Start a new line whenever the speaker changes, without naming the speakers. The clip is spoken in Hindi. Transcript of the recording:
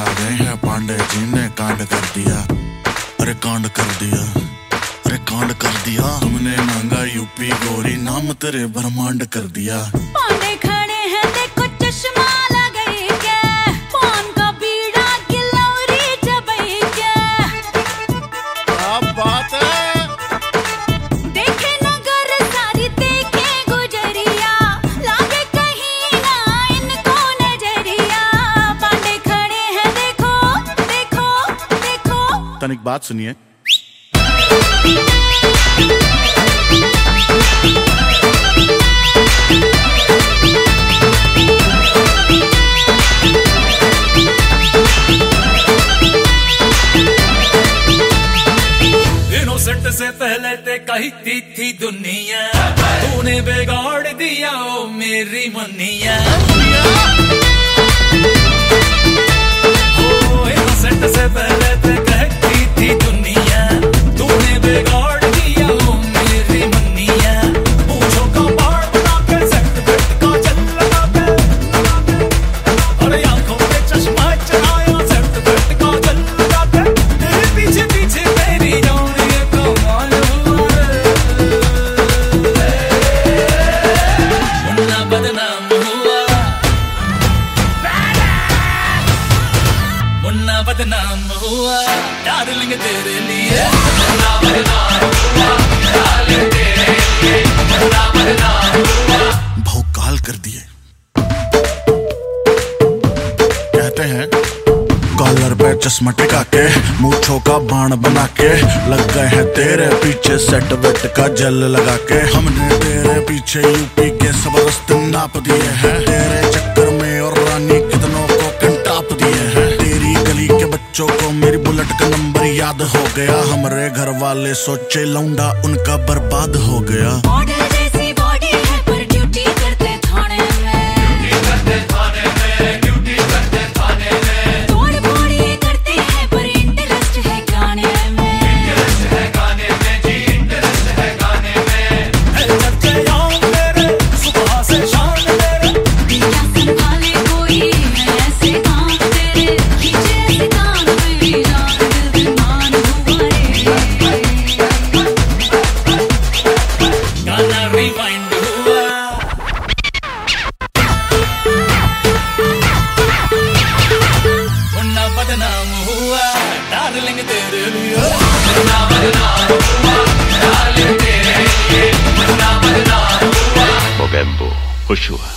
गए हैं पांडे जी ने कांड कर दिया, अरे कांड कर दिया, अरे कांड कर दिया। तुमने मांगा यूपी गोरी, नाम तेरे ब्रह्मांड कर दिया।
पांडे खड़े हैं देखो चश्मा लगाई के, पान का बीड़ा गिलौरी चबाई के।
क्या बात है।
देखे नगर सारी देखे गुजरिया, लागे कहीं ना इनको नजरिया। पांडे खड़े हैं देखो देखो देखो।
तनिक बात सुनिए।
इनोसेंट से पहले ते कहती थी दुनिया, तूने बिगाड़ दिया ओ मेरी मुन्निया। ओ इनोसेंट से पहले ते कहती थी दुनिया, तूने बिगाड़ दिया ओ मेरी मुन्निया। पूछो का बाढ़ बना के सेट बेट का चल लगा के, अरे आंखों पे चश्मा चढ़ाया सेट बेट का चल लगा के। तेरे पीछे पीछे मेरी जान ये कमाल हुआ रे। मुन्ना बदनाम हुआ, मुन्ना बदनाम हुआ डार्लिंग तेरे लिए। मुन्ना बदनाम हुआ डार्लिंग तेरे लिए, मुन्ना बदनाम हुआ।
भौकाल कर दिए। कहते हैं कॉलर पे चश्मा टिका के, मूंछों का बाण बना के, लग गए हैं तेरे पीछे सेट वेट का जल लगा के। हमने तेरे पीछे यूपी के सब रास्ते नाप दिए हैं, तेरे चक्कर में और रानी कितनों को कंटाप दिए हैं। तेरी गली के बच्चों को मेरी बुलेट का नंबर याद हो गया, हमरे घर वाले सोचे लौंडा उनका बर्बाद हो गया।
मॉडल जैसी बॉडी है पर ड्यूटी करते थाने में, ड्यूटी करते थाने में, ड्यूटी करते थाने में। तोड़ फोड़ ये करते हैं पर इंटरेस्ट है गाने में, इंटरेस्ट है गाने में जी, इंटरेस्ट है गाने में।
है चर्चे याद मेरे सुबह से शाम मेरे,
क्या संभाले कोई है ऐसे काम तेरे, खींचे ऐसे काम मेरी जान दिल दीवान हुआ रे।
गाना रिवाइंड हुआ। मुन्ना बदनाम हुआ डार्लिंग तेरे लिए। मुन्ना बदनाम हुआ डार्लिंग तेरे लिए, मुन्ना बदनाम हुआ।
Mogembo, Joshua.